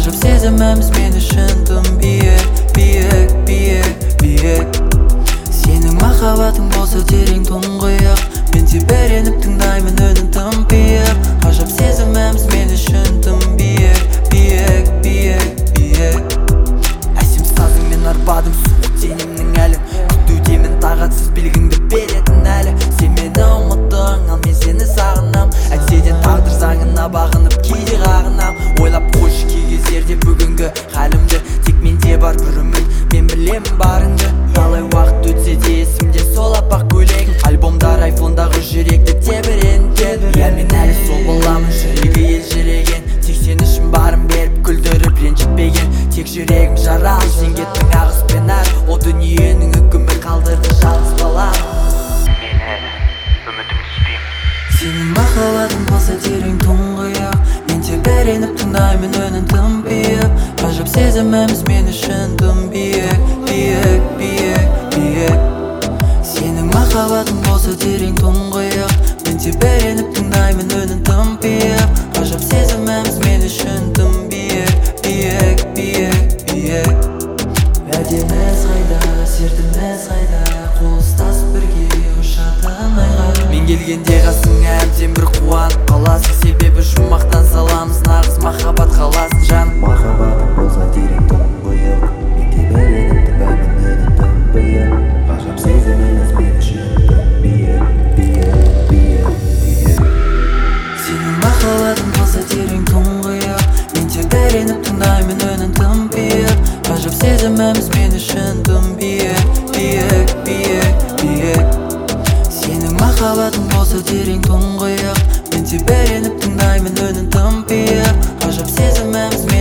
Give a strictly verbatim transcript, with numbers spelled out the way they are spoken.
ғажап сезіміміз мен үшін тым биік, биік, биік, биік. Сенің махаббатың болса терең тұңғиық, мен тебіреніп тыңдаймын үнін тымпиып. Ғажап сезіміміз мен үшін тым биік, биік, биік, биік. Әсем сазыңмен арбадым суық денемнің әлін, күтудемін тағатсыз белгіңді беретін әлі. Сен мені ұмыттың, ал мен сені сағынам. Әйтсе де тағдыр заңына бағынып кейде қағынам. Ойлап қойшы кей кездерде бүгінгі халімді, тек менде бар бір үміт, мен білемін барыңды. Талай уақыт өтсе де есімде сол аппақ көйлегің, альбомдар айфондағы жүректі тебірентеді. Иә мен әлі сол боламын, жүрегі елжіреген, тек сен үшін барын беріп күлдіріп ренжітпеген. Тек жүрегім жаралы, сен кеттің ағыспен әр, о дүниенің үкімі қалдырды жалғыз балам. Мен әлі үмітімді үзбеймін. Сенің махаббатың болса терең тұңғиық, мен тебіреніп тыңдаймын үнін тымпиып. Ғажап сезіміміз мен үшін тым биік, биік, биік, биік. Сенің махаббатың болса терең тұңғиық, мен тебіреніп тыңдаймын үнін тымпиып. Ғажап сезіміміз мен үшін тым биік, биік, биік, биік. Әдеміз қайда, сертіміз қайда, қол ұстасып бірге ұшатын айға. Мен келгенде қасыңа әбден бір қуанып қаласың, себебі жұмақтан саламыз нағыз махаббат қаласын жаным. Махаббатың болса терең тұңғиық, мен тебіреніп тыңдаймын үнін тымпиып. Ғажап сезіміміз мен үшін тым биік, биік, биік, биік. Сенің махаббатың болса терең тұңғиық, мен тебіреніп тыңдаймын үнін тымпиып. Ғажап сезіміміз мен үшін тым биік, биік, биік, биік. Сенің махаббатың болса терең тұңғиық, мен тебіреніп тыңдаймын үнін тымпиып. Ғажап сезіміміз